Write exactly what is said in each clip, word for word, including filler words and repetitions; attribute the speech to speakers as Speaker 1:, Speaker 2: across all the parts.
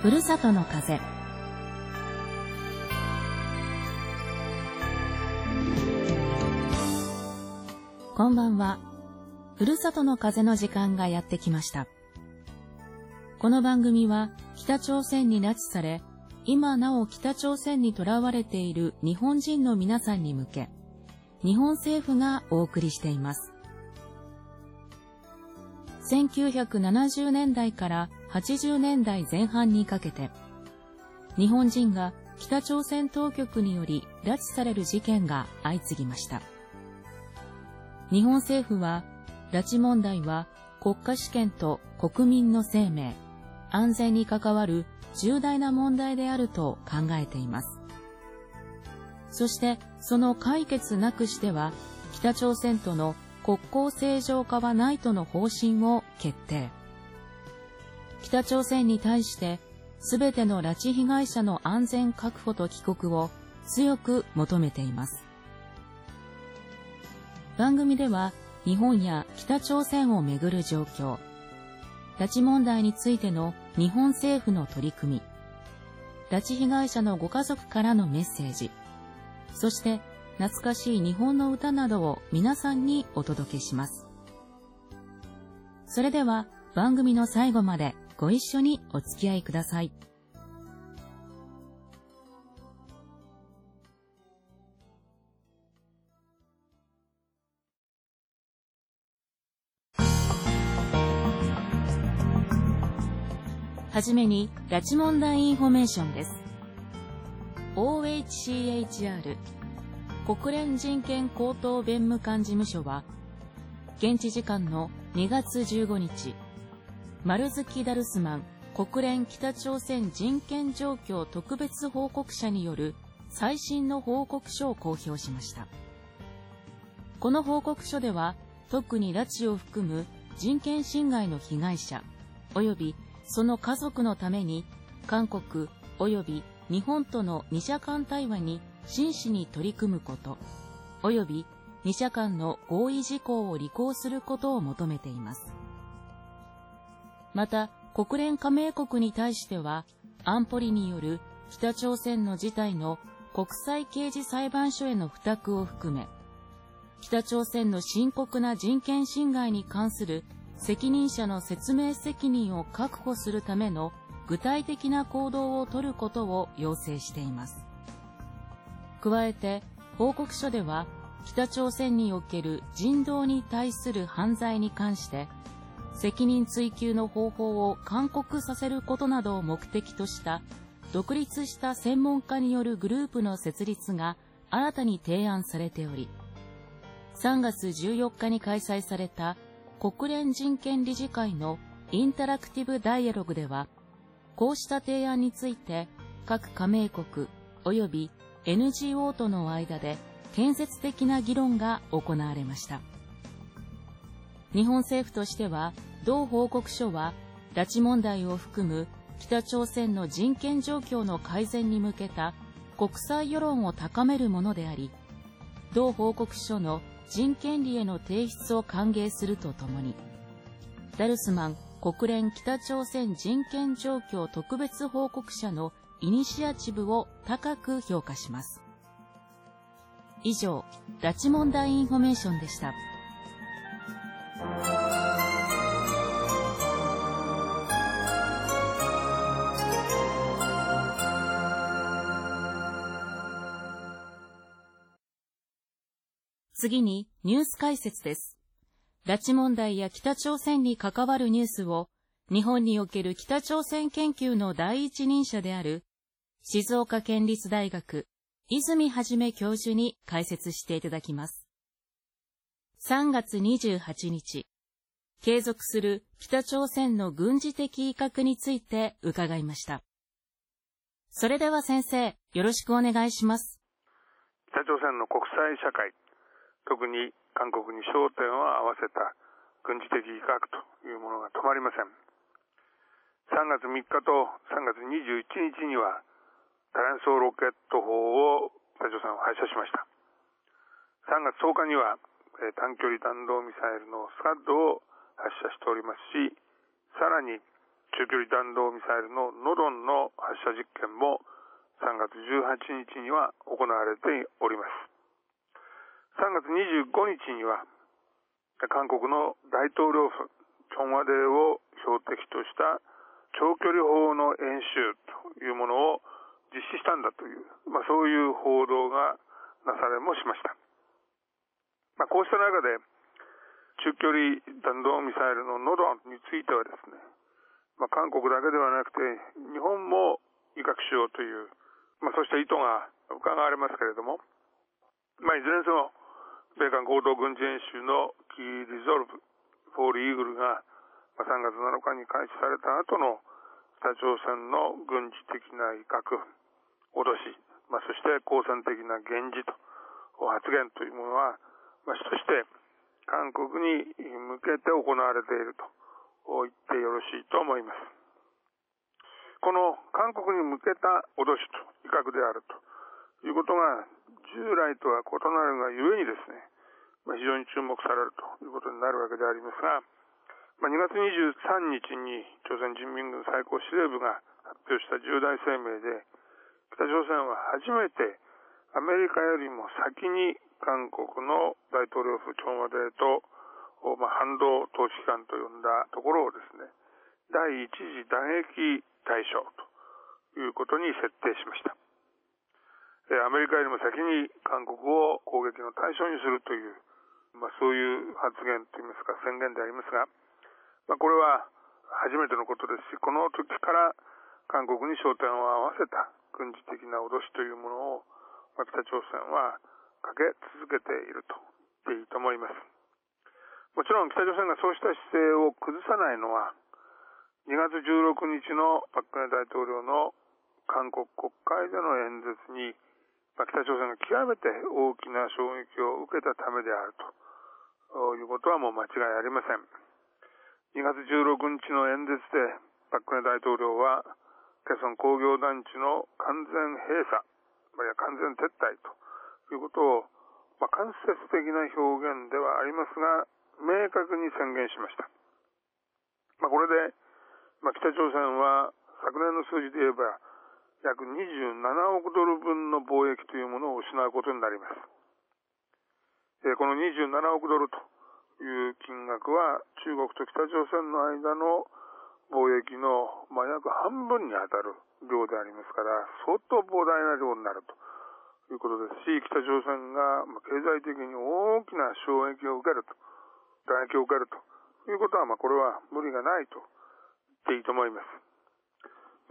Speaker 1: ふるさとの風。こんばんは。ふるさとの風の時間がやってきました。この番組は北朝鮮に拉致され、今なお北朝鮮に囚われている日本人の皆さんに向け、日本政府がお送りしています。せんきゅうひゃくななじゅうねんだいからはちじゅうねんだいぜん半にかけて、日本人が北朝鮮当局により拉致される事件が相次ぎました。日本政府は、拉致問題は国家主権と国民の生命、安全に関わる重大な問題であると考えています。そしてその解決なくしては北朝鮮との国交正常化はないとの方針を決定。北朝鮮に対してすべての拉致被害者の安全確保と帰国を強く求めています。番組では日本や北朝鮮をめぐる状況、拉致問題についての日本政府の取り組み、拉致被害者のご家族からのメッセージ、そして懐かしい日本の歌などを皆さんにお届けします。それでは番組の最後までご一緒にお付き合いください。はじめに拉致問題インフォメーションです。オーエイチシーエイチアール 国連人権高等弁務官事務所は、現地時間のにがつじゅうごにち、マルズキ・ダルスマン国連北朝鮮人権状況特別報告者による最新の報告書を公表しました。この報告書では、特に拉致を含む人権侵害の被害者、及びその家族のために、韓国及び日本との二者間対話に真摯に取り組むこと、及び二者間の合意事項を履行することを求めています。また、国連加盟国に対しては、安保理による北朝鮮の事態の国際刑事裁判所への付託を含め、北朝鮮の深刻な人権侵害に関する責任者の説明責任を確保するための具体的な行動を取ることを要請しています。加えて、報告書では、北朝鮮における人道に対する犯罪に関して、責任追及の方法を勧告させることなどを目的とした、独立した専門家によるグループの設立が新たに提案されており、さんがつじゅうよっかに開催された国連人権理事会のインタラクティブダイアログでは、こうした提案について各加盟国及び エヌジーオー との間で建設的な議論が行われました。日本政府としては、同報告書は拉致問題を含む北朝鮮の人権状況の改善に向けた国際世論を高めるものであり、同報告書の人権利への提出を歓迎するとともに、ダルスマン国連北朝鮮人権状況特別報告者のイニシアチブを高く評価します。以上、拉致問題インフォメーションでした。次にニュース解説です。拉致問題や北朝鮮に関わるニュースを日本における北朝鮮研究の第一人者である静岡県立大学泉はじめ教授に解説していただきます。さんがつにじゅうはちにち、継続する北朝鮮の軍事的威嚇について伺いました。それでは先生、よろしくお願いします。
Speaker 2: 北朝鮮の国際社会、特に韓国に焦点を合わせた軍事的威嚇というものが止まりません。さんがつみっかとさんがつにじゅういちにちには多連装ロケット砲を北朝鮮は発射しました。さんがつとおかには短距離弾道ミサイルのスカッドを発射しておりますし、さらに中距離弾道ミサイルのノドンの発射実験もさんがつじゅうはちにちには行われております。さんがつにじゅうごにちには韓国の大統領府チョンワデを標的とした長距離砲の演習というものを実施したんだという、まあ、そういう報道がなされもしました。まあ、こうした中で中距離弾道ミサイルのノドンについてはですね、まあ、韓国だけではなくて日本も威嚇しようという、まあ、そうした意図が伺われますけれども、まあ、いずれにせよ米韓合同軍事演習のキーリゾルブフォールイーグルがさんがつなのかに開始された後の北朝鮮の軍事的な威嚇、脅し、まあ、そして好戦的な言辞と発言というものは、まあ、主として韓国に向けて行われていると言ってよろしいと思います。この韓国に向けた脅しと威嚇であるということが従来とは異なるがゆえにですね、まあ、非常に注目されるということになるわけでありますが、まあ、にがつにじゅうさんにちに朝鮮人民軍最高司令部が発表した重大声明で、北朝鮮は初めてアメリカよりも先に韓国の大統領府チョンワデと、まあ、反動投資機関と呼んだところをですね、第一次打撃対象ということに設定しました。アメリカよりも先に韓国を攻撃の対象にするという、まあ、そういう発言といいますか宣言でありますが、まあ、これは初めてのことですし、この時から韓国に焦点を合わせた軍事的な脅しというものを、まあ、北朝鮮はかけ続けていると言っていいと思います。もちろん北朝鮮がそうした姿勢を崩さないのは、にがつじゅうろくにちの朴槿惠大統領の韓国国会での演説に、まあ、北朝鮮が極めて大きな衝撃を受けたためであるということはもう間違いありません。にがつじゅうろくにちの演説で朴槿惠大統領はケソン工業団地の完全閉鎖、まあ、いや完全撤退ということを、まあ、間接的な表現ではありますが明確に宣言しました。まあ、これで、まあ、北朝鮮は昨年の数字で言えば約にじゅうななおくドル分の貿易というものを失うことになります。このにじゅうななおくドルという金額は中国と北朝鮮の間の貿易の、まあ、約半分に当たる量でありますから相当膨大な量になるということですし、北朝鮮が経済的に大きな衝撃を受けると、打撃を受けるということは、まあ、これは無理がないと言っていいと思います。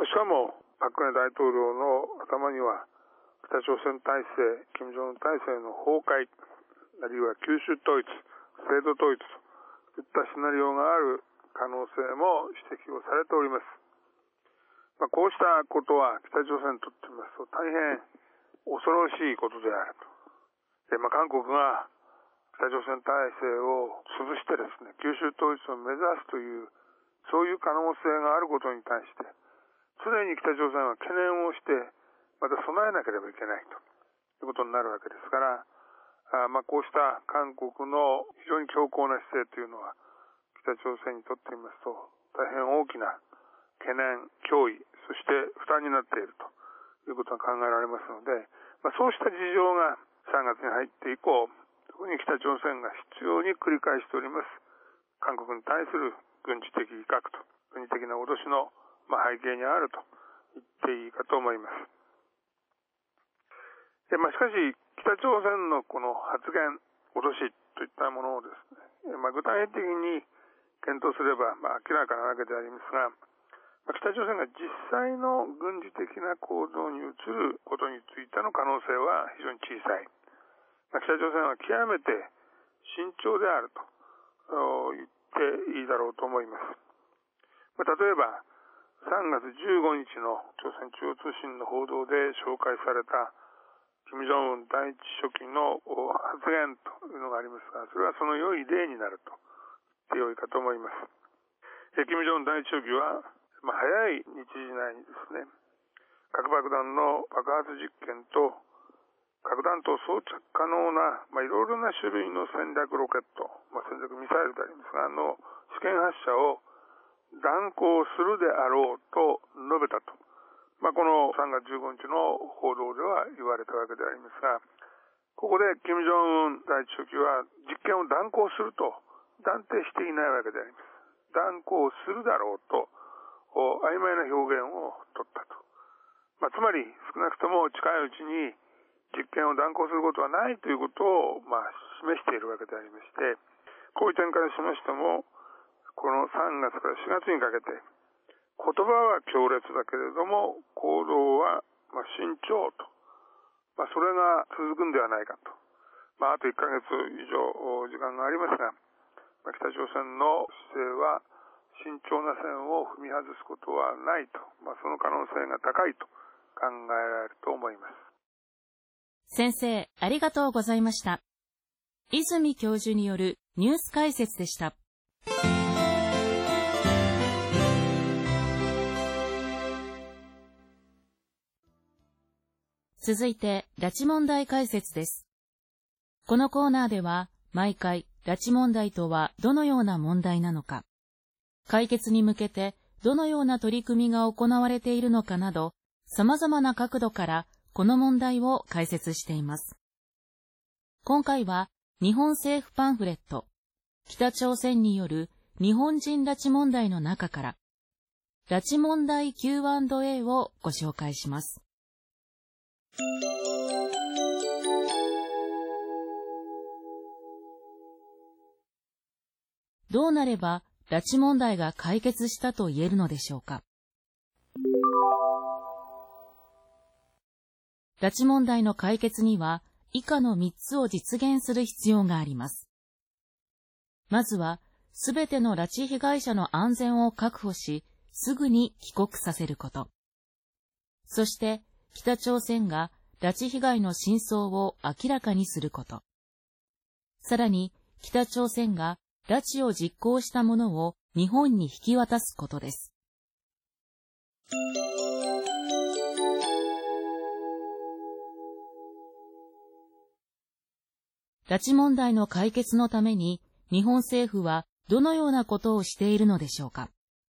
Speaker 2: しかも朴槿惠大統領の頭には北朝鮮体制、金正恩体制の崩壊、あるいは九州統一、制度統一といったシナリオがある可能性も指摘をされております。まあ、こうしたことは北朝鮮にとってみますと大変恐ろしいことであると。で、まあ、韓国が北朝鮮体制を潰してですね、九州統一を目指すというそういう可能性があることに対して常に北朝鮮は懸念をしてまた備えなければいけないということになるわけですから、あまあこうした韓国の非常に強硬な姿勢というのは北朝鮮にとってみますと大変大きな懸念、脅威、そして負担になっているということが考えられますので、まあ、そうした事情がさんがつに入って以降特に北朝鮮が執拗に繰り返しております韓国に対する軍事的威嚇と軍事的な脅しのまあ、背景にあると言っていいかと思います。で、まあ、しかし北朝鮮のこの発言、脅しといったものをですね、まあ、具体的に検討すれば、まあ、明らかなわけでありますが、まあ、北朝鮮が実際の軍事的な行動に移ることについての可能性は非常に小さい。まあ、北朝鮮は極めて慎重であると言っていいだろうと思います。まあ、例えばさんがつじゅうごにちの朝鮮中央通信の報道で紹介された金正恩第一書記の発言というのがありますが、それはその良い例になると言って良いかと思います。金正恩第一書記は、まあ、早い日時内にですね、核爆弾の爆発実験と核弾頭装着可能な、まあ、いろいろな種類の戦略ロケット、まあ、戦略ミサイルでありますが、あの試験発射を断行するであろうと述べたと、まあ、このさんがつじゅうごにちの報道では言われたわけでありますが、ここで金正恩第一書記は実験を断行すると断定していないわけであります。断行するだろうと曖昧な表現を取ったと。まあ、つまり少なくとも近いうちに実験を断行することはないということを、まあ、示しているわけでありまして、こういう点からしましても、このさんがつからしがつにかけて、言葉は強烈だけれども、行動はまあ慎重と、まあ、それが続くんではないかと。まあ、あといっかげつ以上時間がありますが、まあ、北朝鮮の姿勢は慎重な線を踏み外すことはないと、まあ、その可能性が高いと考えられると思います。
Speaker 1: 先生、ありがとうございました。泉教授によるニュース解説でした。続いて、拉致問題解説です。このコーナーでは、毎回、拉致問題とはどのような問題なのか、解決に向けてどのような取り組みが行われているのかなど、様々な角度からこの問題を解説しています。今回は、日本政府パンフレット、北朝鮮による日本人拉致問題の中から、拉致問題 キューアンドエー をご紹介します。どうなれば拉致問題が解決したと言えるのでしょうか。拉致問題の解決には以下のみっつを実現する必要があります。まずは、すべての拉致被害者の安全を確保し、すぐに帰国させること。そして、北朝鮮が拉致被害の真相を明らかにすること。さらに、北朝鮮が拉致を実行したものを日本に引き渡すことです。拉致問題の解決のために日本政府はどのようなことをしているのでしょうか。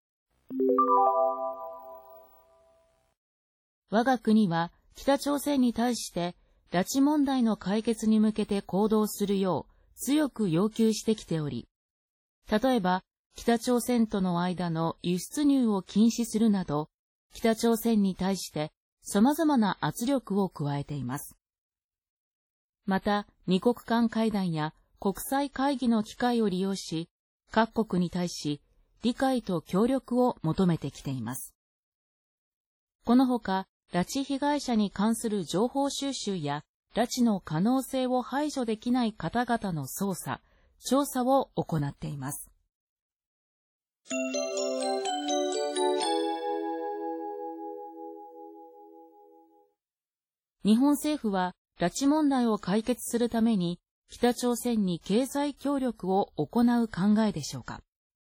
Speaker 1: 我が国は北朝鮮に対して拉致問題の解決に向けて行動するよう強く要求してきており、例えば北朝鮮との間の輸出入を禁止するなど、北朝鮮に対して様々な圧力を加えています。また、二国間会談や国際会議の機会を利用し、各国に対し理解と協力を求めてきています。このほか、拉致被害者に関する情報収集や拉致の可能性を排除できない方々の捜査、調査を行っています。日本政府は拉致問題を解決するために北朝鮮に経済協力を行う考えでしょうか。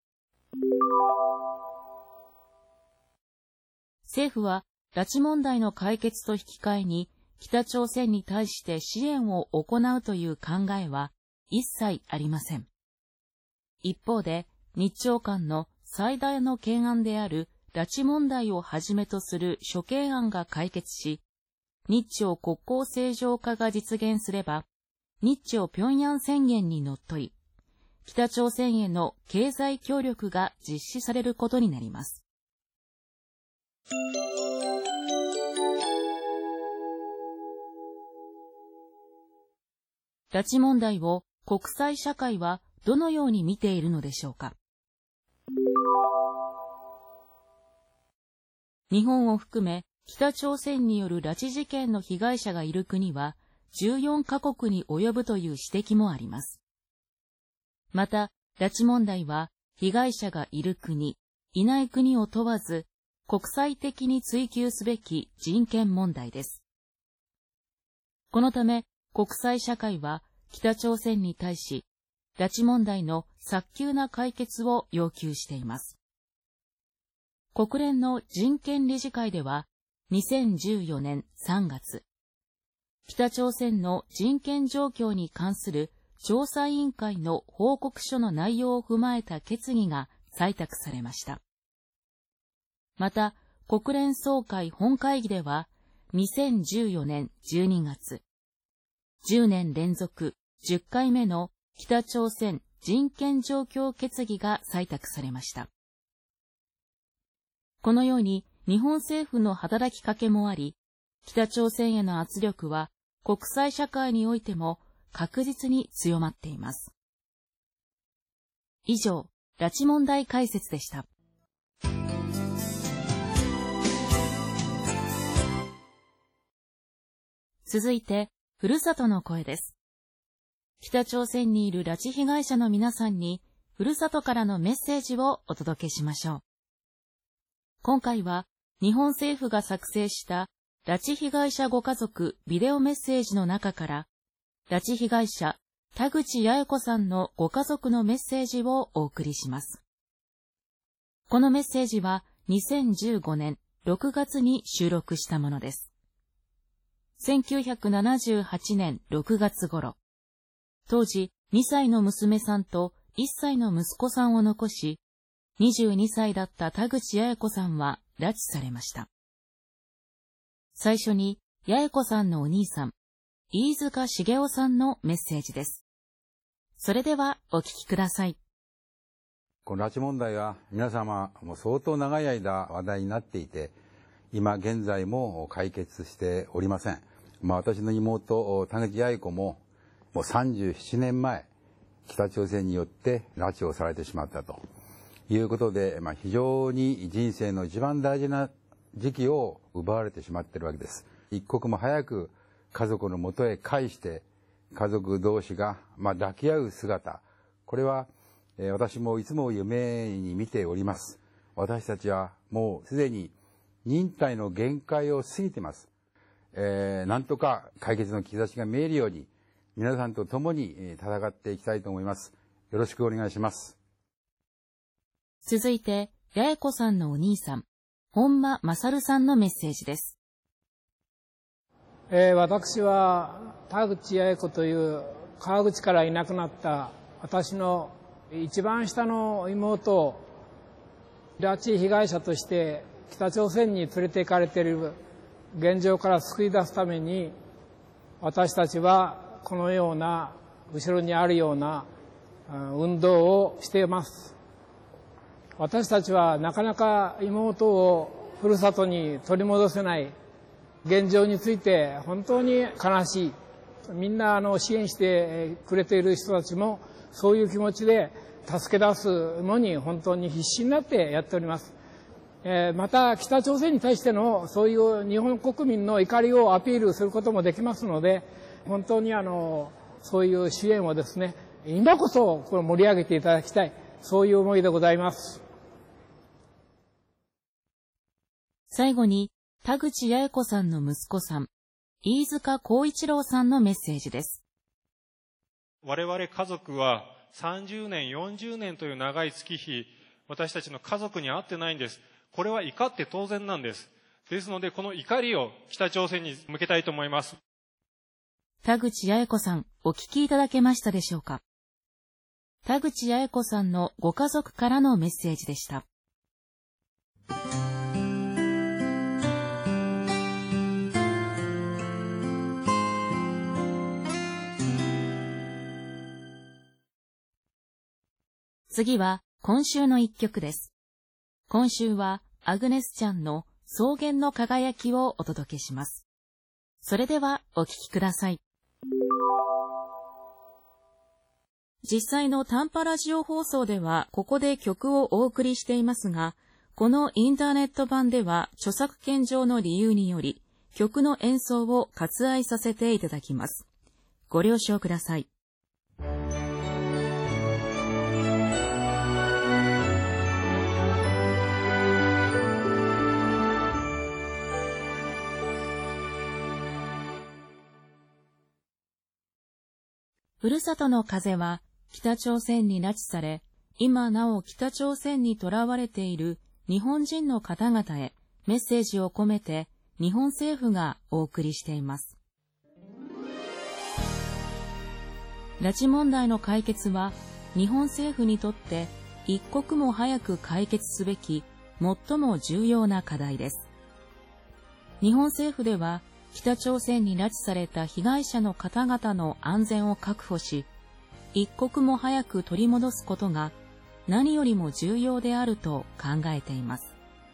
Speaker 1: 政府は拉致問題の解決と引き換えに北朝鮮に対して支援を行うという考えは一切ありません。一方で日朝間の最大の懸案である拉致問題をはじめとする諸懸案が解決し、日朝国交正常化が実現すれば、日朝平壌宣言にのっとり、北朝鮮への経済協力が実施されることになります。拉致問題を国際社会はどのように見ているのでしょうか。日本を含め北朝鮮による拉致事件の被害者がいる国はじゅうよんカ国に及ぶという指摘もあります。また、拉致問題は被害者がいる国、いない国を問わず国際的に追求すべき人権問題です。このため国際社会は北朝鮮に対し拉致問題の早急な解決を要求しています。国連の人権理事会ではにせんじゅうよねんさんがつ、北朝鮮の人権状況に関する調査委員会の報告書の内容を踏まえた決議が採択されました。 また、国連総会本会議では、にせんじゅうよねんじゅうにがつ、じゅうねん連続じゅっかいめの北朝鮮人権状況決議が採択されました。このように日本政府の働きかけもあり、北朝鮮への圧力は国際社会においても確実に強まっています。以上、拉致問題解説でした。続いて、ふるさとの声です。北朝鮮にいる拉致被害者の皆さんに、ふるさとからのメッセージをお届けしましょう。今回は、日本政府が作成した拉致被害者ご家族ビデオメッセージの中から、拉致被害者田口八重子さんのご家族のメッセージをお送りします。このメッセージはにせんじゅうごねんろくがつに収録したものです。せんきゅうひゃくななじゅうはちねんろくがつ頃、当時にさいの娘さんといっさいの息子さんを残し、にじゅうにさいだった田口八重子さんは拉致されました。最初に八重子さんのお兄さん、飯塚繁雄さんのメッセージです。それではお聞きください。
Speaker 3: この拉致問題は皆様も相当長い間話題になっていて、今現在も解決しておりません。まあ、私の妹田口八重子ももうさんじゅうななねんまえ北朝鮮によって拉致をされてしまったということで、まあ、非常に人生の一番大事な時期を奪われてしまっているわけです。一刻も早く家族の元へ帰して家族同士がまあ抱き合う姿、これは私もいつも夢に見ております。私たちはもうすでに忍耐の限界を過ぎています。えー、なんとか解決の兆しが見えるように皆さんと共に戦っていきたいと思います。よろしくお願いします。
Speaker 1: 続いて八重子さんのお兄さん、本間勝さんのメッセージです。
Speaker 4: えー、私は田口八重子という川口からいなくなった私の一番下の妹を拉致被害者として北朝鮮に連れて行かれている現状から救い出すために、私たちはこのような後ろにあるような運動をしています。私たちはなかなか妹をふるさとに取り戻せない現状について本当に悲しい。みんなあの支援してくれている人たちもそういう気持ちで助け出すのに本当に必死になってやっております。えー、また北朝鮮に対してのそういう日本国民の怒りをアピールすることもできますので、本当にあのそういう支援をですね、今こそこれ盛り上げていただきたい、そういう思いでございます。
Speaker 1: 最後に田口八重子さんの息子さん、飯塚幸一郎さんのメッセージです。
Speaker 5: 我々家族はさんじゅうねん、よんじゅうねんという長い月日、私たちの家族に会ってないんです。これは怒って当然なんです。ですので、この怒りを北朝鮮に向けたいと思います。
Speaker 1: 田口八重子さん、お聞きいただけましたでしょうか。田口八重子さんのご家族からのメッセージでした。次は今週の一曲です。今週はアグネスちゃんの草原の輝きをお届けします。それではお聴きください。実際の短波ラジオ放送ではここで曲をお送りしていますが、このインターネット版では著作権上の理由により曲の演奏を割愛させていただきます。ご了承ください。ふるさとの風は北朝鮮に拉致され、今なお北朝鮮に囚われている日本人の方々へメッセージを込めて日本政府がお送りしています。拉致問題の解決は日本政府にとって一刻も早く解決すべき最も重要な課題です。日本政府では、北朝鮮に拉致された被害者の方々の安全を確保し、一刻も早く取り戻すことが何よりも重要であると考えています。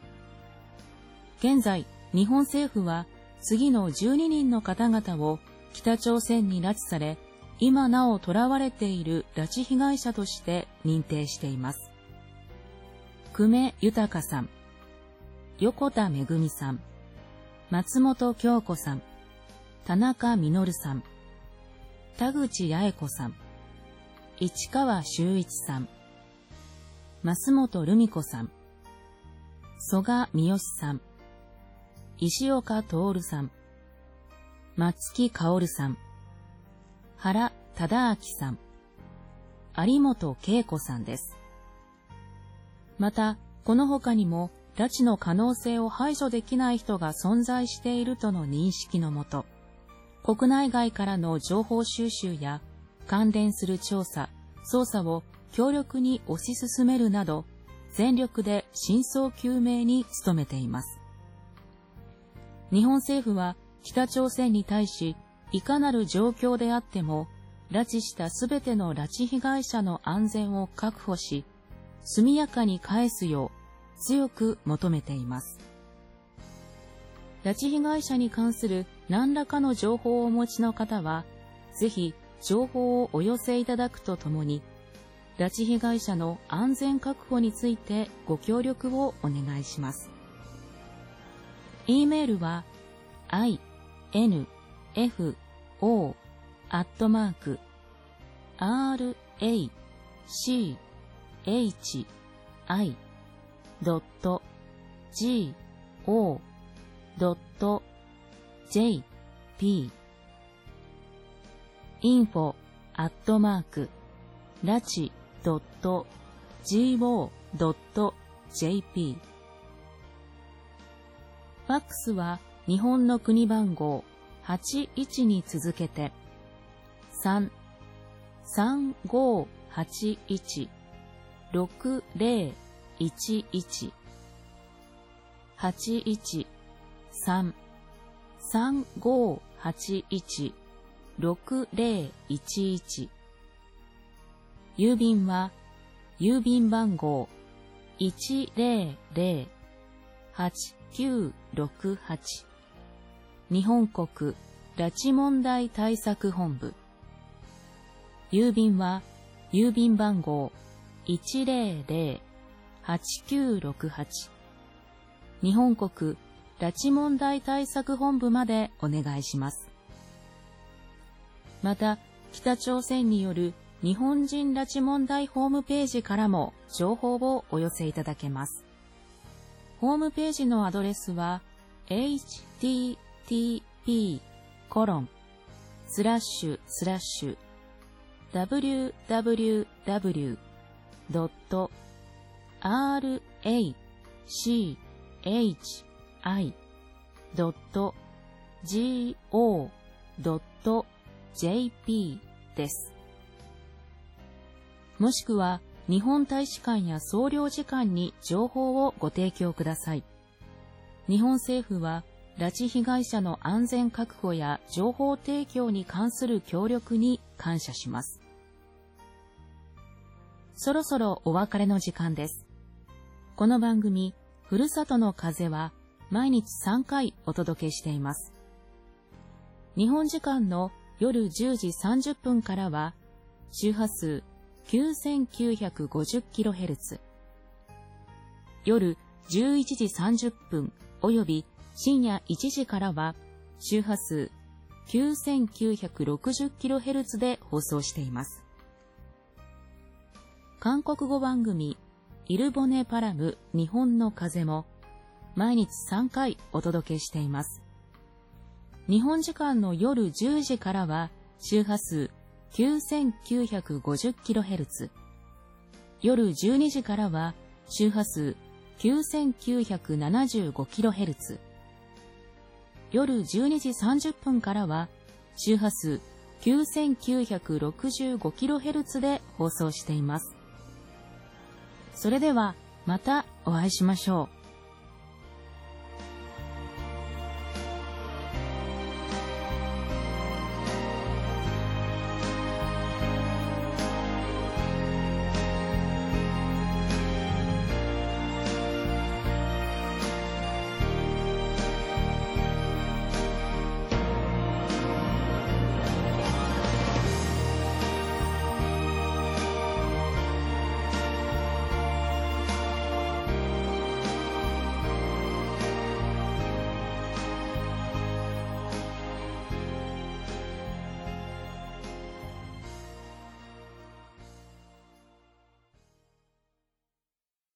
Speaker 1: 現在、日本政府は次のじゅうににんの方々を北朝鮮に拉致され、今なお囚われている拉致被害者として認定しています。久米豊さん、横田めぐみさん、松本京子さん、田中実さん、田口八重子さん、市川修一さん、増本留美子さん、曽我三好さん、石岡徹さん、松木薫さん、原忠明さん、有本恵子さんです。また、この他にも、拉致の可能性を排除できない人が存在しているとの認識のもと、国内外からの情報収集や関連する調査、捜査を強力に推し進めるなど、全力で真相究明に努めています。日本政府は北朝鮮に対し、いかなる状況であっても、拉致したすべての拉致被害者の安全を確保し、速やかに返すよう、強く求めています。拉致被害者に関する何らかの情報をお持ちの方は、ぜひ情報をお寄せいただくとともに、拉致被害者の安全確保についてご協力をお願いします。E メールは アイエヌエフオー アットマーク アールエーシーエイチアイドット ジーオー ドット ジェーピー インフォ アットマーク ラチ ドット ジーオー ドット ジェーピー ファックスは日本の国番号はちいちに続けてさん さんごはちいち ろくぜろいちいち はちいちさん さんごはちいち ろくぜろいちいち郵便は郵便番号 いちぜろぜろ はちきゅうろくはち 日本国拉致問題対策本部郵便は郵便番号 いちぜろぜろ はちきゅうろくはち 日本国拉致問題対策本部までお願いします。また、北朝鮮による日本人拉致問題ホームページからも情報をお寄せいただけます。ホームページのアドレスは エイチティーティーピー コロン スラッシュスラッシュ ダブリューダブリューダブリュー ドット アールエーシーエイチアイ ドット ジーオー ドット ジェーピー です。もしくは日本大使館や総領事館に情報をご提供ください。日本政府は拉致被害者の安全確保や情報提供に関する協力に感謝します。そろそろお別れの時間です。この番組、ふるさとの風は毎日さんかいお届けしています。日本時間の夜じゅうじさんじゅっぷんからは、周波数 きゅうせんきゅうひゃくごじゅっキロヘルツ、夜じゅういちじさんじゅっぷんおよび深夜いちじからは、周波数 きゅうせんきゅうひゃくろくじゅっキロヘルツ で放送しています。韓国語番組、イルボネパラム日本の風も毎日さんかいお届けしています。日本時間の夜じゅうじからは周波数 きゅうせんきゅうひゃくごじゅっキロヘルツ、夜じゅうにじからは周波数 きゅうせんきゅうひゃくななじゅうごキロヘルツ、夜じゅうにじさんじゅっぷんからは周波数 きゅうせんきゅうひゃくろくじゅうごキロヘルツ で放送しています。それではまたお会いしましょう。